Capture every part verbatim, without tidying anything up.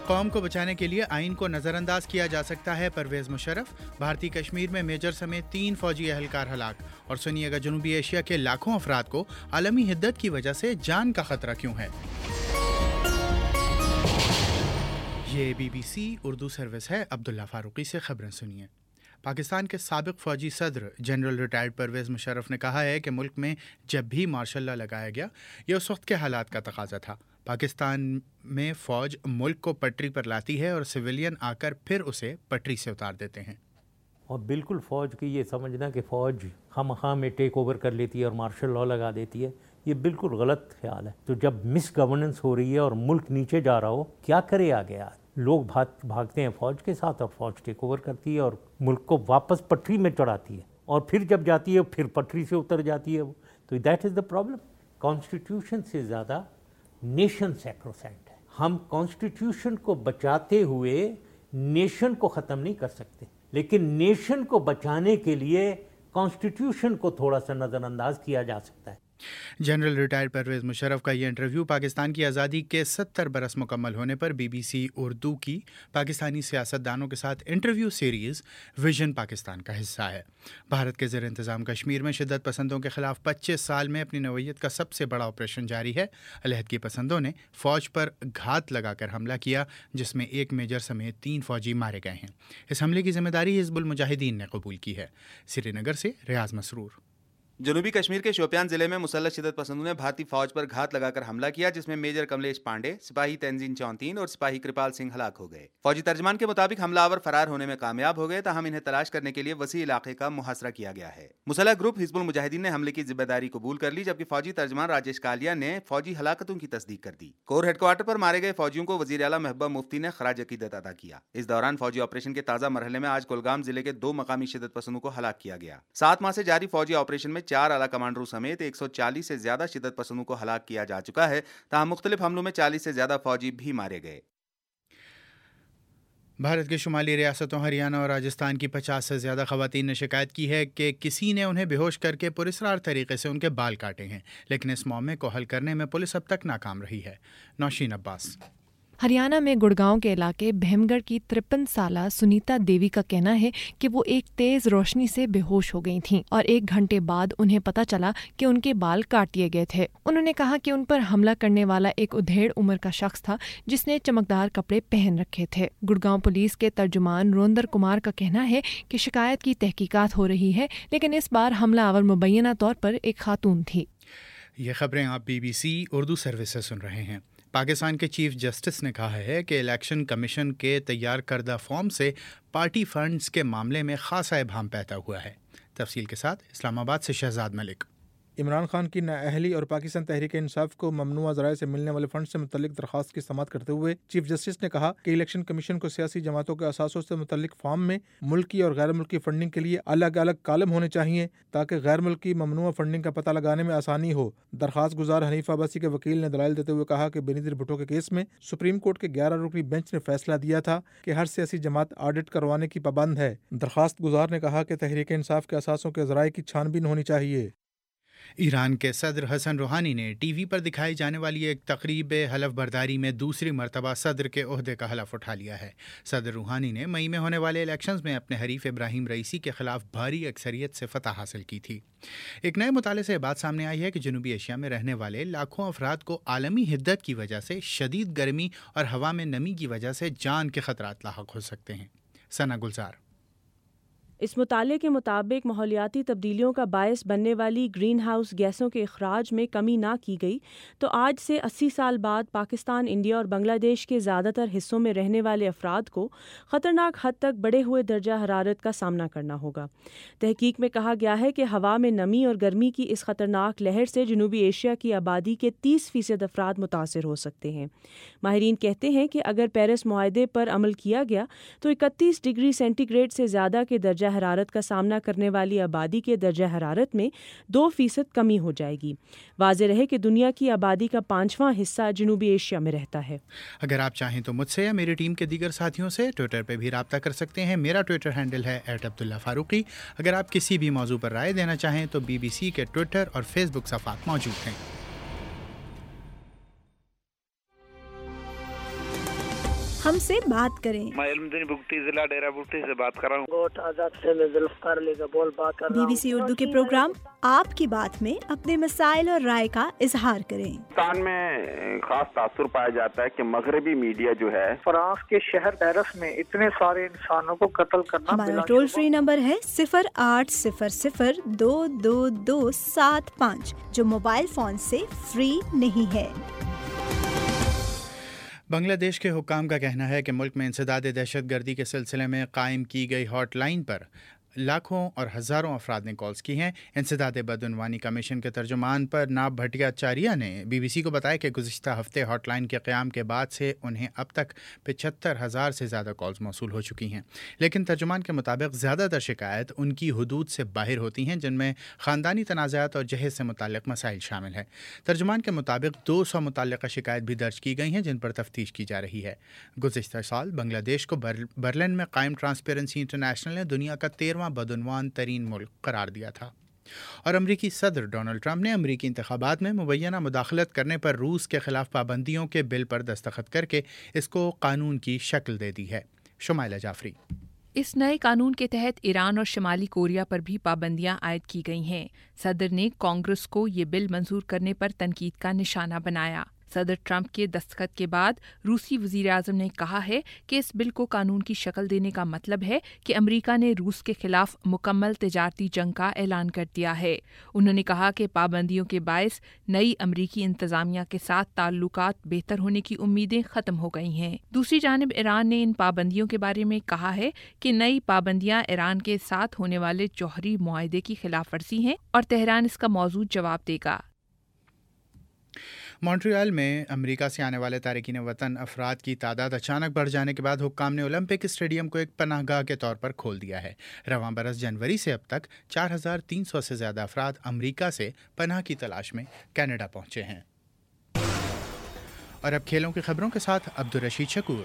قوم کو بچانے کے لیے آئین کو نظر انداز کیا جا سکتا ہے، پرویز مشرف۔ بھارتی کشمیر میں میجر سمیت تین فوجی اہلکار ہلاک، اور سنیے گا جنوبی ایشیا کے لاکھوں افراد کو عالمی حدت کی وجہ سے جان کا خطرہ کیوں ہے۔ یہ B B C Urdu service ہے۔ عبداللہ فاروقی سے خبریں سنیے۔ پاکستان کے سابق فوجی صدر جنرل ریٹائرڈ پرویز مشرف نے کہا ہے کہ ملک میں جب بھی مارشل لا لگایا گیا یہ اس وقت کے حالات کا تقاضا تھا۔ پاکستان میں فوج ملک کو پٹری پر لاتی ہے اور سویلین آ کر پھر اسے پٹری سے اتار دیتے ہیں۔ اور بالکل فوج کی یہ سمجھنا کہ فوج خام خواہ میں ٹیک اوور کر لیتی ہے اور مارشل لا لگا دیتی ہے، یہ بالکل غلط خیال ہے۔ تو جب مس گورننس ہو رہی ہے اور ملک نیچے جا رہا ہو، کیا کرے آگے؟ لوگ بھاگ بھاگتے ہیں فوج کے ساتھ اور فوج ٹیک اوور کرتی ہے اور ملک کو واپس پٹری میں چڑھاتی ہے، اور پھر جب جاتی ہے پھر پٹری سے اتر جاتی ہے۔ تو that is the problem. Constitution سے زیادہ نیشن سیکروسینٹ ہے۔ ہم کانسٹیٹیوشن کو بچاتے ہوئے نیشن کو ختم نہیں کر سکتے، لیکن نیشن کو بچانے کے لیے کانسٹیٹیوشن کو تھوڑا سا نظر انداز کیا جا سکتا ہے۔ جنرل ریٹائرڈ پرویز مشرف کا یہ انٹرویو پاکستان کی آزادی کے ستر برس مکمل ہونے پر بی بی سی اردو کی پاکستانی سیاستدانوں کے ساتھ انٹرویو سیریز ویژن پاکستان کا حصہ ہے۔ بھارت کے زیر انتظام کشمیر میں شدت پسندوں کے خلاف پچیس سال میں اپنی نوعیت کا سب سے بڑا آپریشن جاری ہے۔ علیحدگی پسندوں نے فوج پر گھات لگا کر حملہ کیا، جس میں ایک میجر سمیت تین فوجی مارے گئے ہیں۔ اس حملے کی ذمہ داری حزب المجاہدین نے قبول کی ہے۔ سری نگر سے ریاض مسرور۔ جنوبی کشمیر کے شوپیان ضلع میں مسلح شدت پسندوں نے بھارتی فوج پر گھات لگا کر حملہ کیا، جس میں میجر کملیش پانڈے، سپاہی تنزین چونتین اور سپاہی کرپال سنگھ ہلاک ہو گئے۔ فوجی ترجمان کے مطابق حملہ آور فرار ہونے میں کامیاب ہو گئے، تاہم انہیں تلاش کرنے کے لیے وسیع علاقے کا محاصرہ کیا گیا ہے۔ مسلح گروپ حزب المجاہدین نے حملے کی ذمہ داری قبول کر لی، جبکہ فوجی ترجمان راجیش کالیا نے فوجی ہلاکتوں کی تصدیق کر دی۔ کور ہیڈ کوارٹر پر مارے گئے فوجیوں کو وزیر اعلیٰ محبوبہ مفتی نے خراج عقیدت ادا کیا۔ اس دوران فوجی آپریشن کے تازہ مرحلے میں آج کولگام ضلع کے دو مقامی شدت پسندوں کو ہلاک کیا گیا۔ سات ماہ سے جاری فوجی آپریشن میں چار اعلیٰ کمانڈروں سمیت ایک سو چالیس سے زیادہ شدت پسندوں کو ہلاک کیا جا چکا ہے، تاہم مختلف حملوں میں چالیس سے زیادہ فوجی بھی مارے گئے۔ بھارت کے شمالی ریاستوں ہریانہ اور راجستھان کی پچاس سے زیادہ خواتین نے شکایت کی ہے کہ کسی نے انہیں بے ہوش کر کے پراسرار طریقے سے ان کے بال کاٹے ہیں، لیکن اس معاملے کو حل کرنے میں پولیس اب تک ناکام رہی ہے۔ نوشین عباس۔ ہریانہ میں گڑگاؤں کے علاقے بہمگڑھ کی ترپن سالہ سنیتا دیوی کا کہنا ہے کہ وہ ایک تیز روشنی سے بے ہوش ہو گئی تھیں اور ایک گھنٹے بعد انہیں پتہ چلا کہ ان کے بال کاٹ دیے گئے تھے۔ انہوں نے کہا کہ ان پر حملہ کرنے والا ایک ادھیڑ عمر کا شخص تھا جس نے چمکدار کپڑے پہن رکھے تھے۔ گڑگاؤں پولیس کے ترجمان روندر کمار کا کہنا ہے کہ شکایت کی تحقیقات ہو رہی ہے، لیکن اس بار حملہ آور مبینہ طور پر ایک خاتون تھی۔ یہ خبریں آپ B B C Urdu service سے سن رہے ہیں۔ پاکستان کے چیف جسٹس نے کہا ہے کہ الیکشن کمیشن کے تیار کردہ فارم سے پارٹی فنڈز کے معاملے میں خاصا ابہام پیدا ہوا ہے۔ تفصیل کے ساتھ اسلام آباد سے شہزاد ملک۔ عمران خان کی نااہلی اور پاکستان تحریک انصاف کو ممنوعہ ذرائع سے ملنے والے فنڈ سے متعلق درخواست کی سماعت کرتے ہوئے چیف جسٹس نے کہا کہ الیکشن کمیشن کو سیاسی جماعتوں کے اثاثوں سے متعلق فارم میں ملکی اور غیر ملکی فنڈنگ کے لیے الگ الگ کالم ہونے چاہیے تاکہ غیر ملکی ممنوعہ فنڈنگ کا پتہ لگانے میں آسانی ہو۔ درخواست گزار حنیف عباسی کے وکیل نے دلائل دیتے ہوئے کہا کہ بینظیر بھٹو کے کیس میں سپریم کورٹ کے گیارہ رکنی بینچ نے فیصلہ دیا تھا کہ ہر سیاسی جماعت آڈٹ کروانے کی پابند ہے۔ درخواست گزار نے کہا کہ تحریک انصاف کے اثاثوں کے ذرائع کی چھان بین ہونی چاہیے۔ ایران کے صدر حسن روحانی نے ٹی وی پر دکھائی جانے والی ایک تقریب حلف برداری میں دوسری مرتبہ صدر کے عہدے کا حلف اٹھا لیا ہے۔ صدر روحانی نے مئی میں ہونے والے الیکشنز میں اپنے حریف ابراہیم رئیسی کے خلاف بھاری اکثریت سے فتح حاصل کی تھی۔ ایک نئے مطالعے سے بات سامنے آئی ہے کہ جنوبی ایشیا میں رہنے والے لاکھوں افراد کو عالمی حدت کی وجہ سے شدید گرمی اور ہوا میں نمی کی وجہ سے جان کے خطرات لاحق ہو سکتے ہیں۔ ثنا گلزار۔ اس مطالعے کے مطابق ماحولیاتی تبدیلیوں کا باعث بننے والی گرین ہاؤس گیسوں کے اخراج میں کمی نہ کی گئی تو آج سے اسی سال بعد پاکستان، انڈیا اور بنگلہ دیش کے زیادہ تر حصوں میں رہنے والے افراد کو خطرناک حد تک بڑھے ہوئے درجہ حرارت کا سامنا کرنا ہوگا۔ تحقیق میں کہا گیا ہے کہ ہوا میں نمی اور گرمی کی اس خطرناک لہر سے جنوبی ایشیا کی آبادی کے تیس فیصد افراد متاثر ہو سکتے ہیں۔ ماہرین کہتے ہیں کہ اگر پیرس معاہدے پر عمل کیا گیا تو اکتیس ڈگری سینٹی گریڈ سے زیادہ کے درجہ حرارت کا سامنا کرنے والی آبادی کے درجہ حرارت میں دو فیصد کمی ہو جائے گی۔ واضح رہے کہ دنیا کی آبادی کا پانچواں حصہ جنوبی ایشیا میں رہتا ہے۔ اگر آپ چاہیں تو مجھ سے یا میری ٹیم کے دیگر ساتھیوں سے ٹویٹر پہ بھی رابطہ کر سکتے ہیں۔ میرا ٹویٹر ہینڈل ہے ایٹ عبداللہ فاروقی۔ اگر آپ کسی بھی موضوع پر رائے دینا چاہیں تو بی بی سی کے ٹویٹر اور فیس بک صفحات موجود ہیں۔ ہم سے بات کریں۔ میں علمدین بگٹی ضلع ڈیرہ بگٹی سے بات کر رہا ہوں۔ گوٹ آزاد سے میں ذوالفقار علی کا بول بات کر رہا بی ہوں۔ بی سی اردو کے پروگرام آپ کی بات میں اپنے مسائل اور رائے کا اظہار کریں۔ پاکستان میں خاص تاثر پایا جاتا ہے کہ مغربی میڈیا جو ہے فرانس کے شہر پیرس میں اتنے سارے انسانوں کو قتل کرنا۔ ہمارا ٹول فری نمبر ہے صفر آٹھ صفر صفر دو دو دو سات پانچ جو موبائل فون سے فری نہیں ہے۔ بنگلہ دیش کے حکام کا کہنا ہے کہ ملک میں انسداد دہشت گردی کے سلسلے میں قائم کی گئی ہاٹ لائن پر لاکھوں اور ہزاروں افراد نے کالز کی ہیں۔ انسداد بدعنوانی کمیشن کے ترجمان پر ناب بھٹاچاریہ نے بی بی سی کو بتایا کہ گزشتہ ہفتے ہاٹ لائن کے قیام کے بعد سے انہیں اب تک پچہتر ہزار سے زیادہ کالز موصول ہو چکی ہیں، لیکن ترجمان کے مطابق زیادہ تر شکایت ان کی حدود سے باہر ہوتی ہیں جن میں خاندانی تنازعات اور جہیز سے متعلق مسائل شامل ہیں۔ ترجمان کے مطابق دو سو متعلقہ شکایت بھی درج کی گئی ہیں جن پر تفتیش کی جا رہی ہے۔ گزشتہ سال بنگلہ دیش کو برلن میں قائم ٹرانسپیرنسی انٹرنیشنل نے دنیا کا تیرواں بدعنوان ترین ملک قرار دیا تھا۔ اور امریکی صدر ڈونلڈ ٹرمپ نے امریکی انتخابات میں مبینہ مداخلت کرنے پر روس کے خلاف پابندیوں کے بل پر دستخط کر کے اس کو قانون کی شکل دے دی ہے۔ شمائلہ جعفری۔ اس نئے قانون کے تحت ایران اور شمالی کوریا پر بھی پابندیاں عائد کی گئی ہیں۔ صدر نے کانگریس کو یہ بل منظور کرنے پر تنقید کا نشانہ بنایا۔ صدر ٹرمپ کے دستخط کے بعد روسی وزیر اعظم نے کہا ہے کہ اس بل کو قانون کی شکل دینے کا مطلب ہے کہ امریکہ نے روس کے خلاف مکمل تجارتی جنگ کا اعلان کر دیا ہے۔ انہوں نے کہا کہ پابندیوں کے باعث نئی امریکی انتظامیہ کے ساتھ تعلقات بہتر ہونے کی امیدیں ختم ہو گئی ہیں۔ دوسری جانب ایران نے ان پابندیوں کے بارے میں کہا ہے کہ نئی پابندیاں ایران کے ساتھ ہونے والے جوہری معاہدے کی خلاف ورزی ہیں اور تہران اس کا موضوع جواب دے گا۔ مونٹریال میں امریکہ سے آنے والے تارکین وطن افراد کی تعداد اچانک بڑھ جانے کے بعد حکام نے اولمپک اسٹیڈیم کو ایک پناہ گاہ کے طور پر کھول دیا ہے۔ رواں برس جنوری سے اب تک چار ہزار تین سو سے زیادہ افراد امریکہ سے پناہ کی تلاش میں کینیڈا پہنچے ہیں۔ اور اب کھیلوں کی خبروں کے ساتھ عبدالرشید شکور۔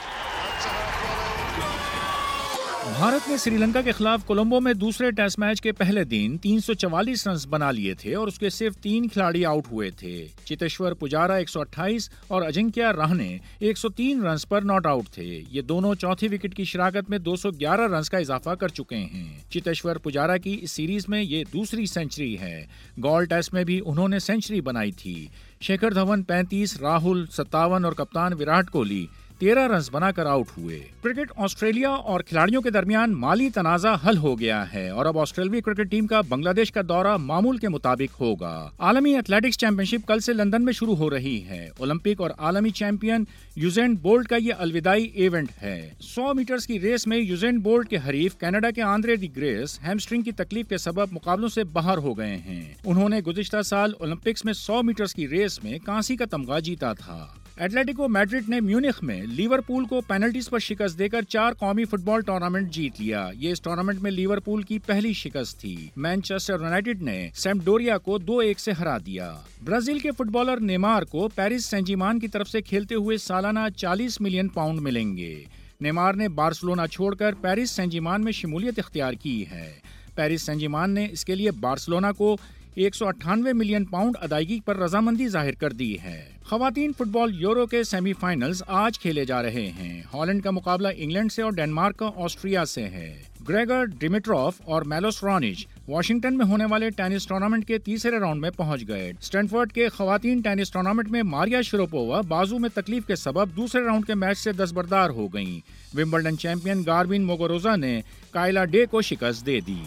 بھارت نے سری لنکا کے خلاف کولمبو میں دوسرے ٹیسٹ میچ کے پہلے دن تین سو چوالیس رنز بنا لیے تھے اور اس کے صرف تین کھلاڑی آؤٹ ہوئے تھے۔ چیتیشور پجارا ایک سو اٹھائیس اور اجنکیا رہانے ایک سو تین رنز پر ناٹ آؤٹ تھے۔ یہ دونوں چوتھی وکٹ کی شراکت میں دو سو گیارہ رنز کا اضافہ کر چکے ہیں۔ چیتیشور پجارا کی اس سیریز میں یہ دوسری سینچری ہے۔ گال ٹیسٹ میں بھی انہوں نے سینچری بنائی تھی۔ شیکھر دھون پینتیس، راہل ستاون اور کپتان وراٹ کوہلی تیرہ رنز بنا کر آؤٹ ہوئے۔ کرکٹ آسٹریلیا اور کھلاڑیوں کے درمیان مالی تنازع حل ہو گیا ہے اور اب آسٹریلوی کرکٹ ٹیم کا بنگلہ دیش کا دورہ معمول کے مطابق ہوگا۔ عالمی ایتھلیٹکس چیمپئن شپ کل سے لندن میں شروع ہو رہی ہے۔ اولمپک اور عالمی چیمپئن یوزین بولٹ کا یہ الوداعی ایونٹ ہے۔ سو میٹرز کی ریس میں یوزین بولٹ کے حریف کینیڈا کے آندرے ڈی گریس ہیمسٹرنگ کی تکلیف کے سبب مقابلوں سے باہر ہو گئے ہیں۔ انہوں نے گزشتہ سال اولمپکس میں سو میٹرز کی ریس میں کانسی کا تمغہ جیتا تھا۔ ایٹلیٹیکو میڈرڈ نے میونخ میں لیورپول کو پینلٹیز پر شکست دے کر چار قومی فٹ بال ٹورنامنٹ جیت لیا۔ یہ اس ٹورنامنٹ میں لیورپول کی پہلی شکست تھی۔ مانچسٹر یونائیٹڈ نے سیمپڈوریا کو دو ایک سے ہرا دیا۔ برازیل کے فٹ بالر نیمار کو پیرس سین جرمین کی طرف سے کھیلتے ہوئے سالانہ چالیس ملین پاؤنڈ ملیں گے۔ نیمار نے بارسلونا چھوڑ کر پیرس سین جرمین میں شمولیت اختیار کی ہے۔ پیرس سین جرمین نے اس کے لیے بارسلونا کو ایک سو اٹھانوے ملین پاؤنڈ ادائیگی پر رضامندی ظاہر کر دی ہے۔ خواتین فٹ بال یورو کے سیمی فائنلز آج کھیلے جا رہے ہیں۔ ہالینڈ کا مقابلہ انگلینڈ سے اور ڈنمارک کا آسٹریا سے ہے۔ گریگر ڈیمیٹروف اور میلوس رانچ واشنگٹن میں ہونے والے ٹینس ٹورنامنٹ کے تیسرے راؤنڈ میں پہنچ گئے۔ اسٹینفورڈ کے خواتین ٹینس ٹورنامنٹ میں ماریا شروپووا بازو میں تکلیف کے سبب دوسرے راؤنڈ کے میچ سے دستبردار ہو گئیں۔ ومبلڈن چیمپئن گاربین موگوروزا نے کائلا ڈے کو شکست دے دی۔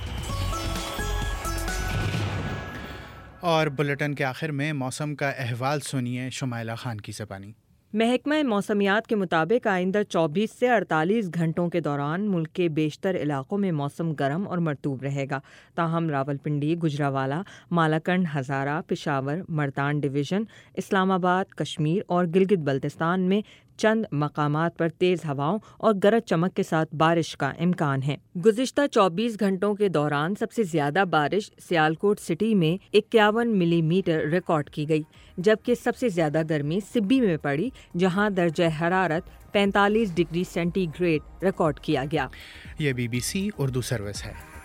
اور بلیٹن کے آخر میں موسم کا احوال سنیے شمائلہ خان کی زبانی۔ محکمہ موسمیات کے مطابق آئندہ چوبیس سے اڑتالیس گھنٹوں کے دوران ملک کے بیشتر علاقوں میں موسم گرم اور مرطوب رہے گا، تاہم راولپنڈی، گجراوالا، مالاکنڈ، ہزارہ، پشاور، ملتان ڈویژن، اسلام آباد، کشمیر اور گلگت بلتستان میں چند مقامات پر تیز ہواؤں اور گرج چمک کے ساتھ بارش کا امکان ہے۔ گزشتہ چوبیس گھنٹوں کے دوران سب سے زیادہ بارش سیالکوٹ سٹی میں اکیاون ملی میٹر ریکارڈ کی گئی، جبکہ سب سے زیادہ گرمی سبی میں پڑی جہاں درجہ حرارت پینتالیس ڈگری سینٹی گریڈ ریکارڈ کیا گیا۔ یہ B B C Urdu service ہے۔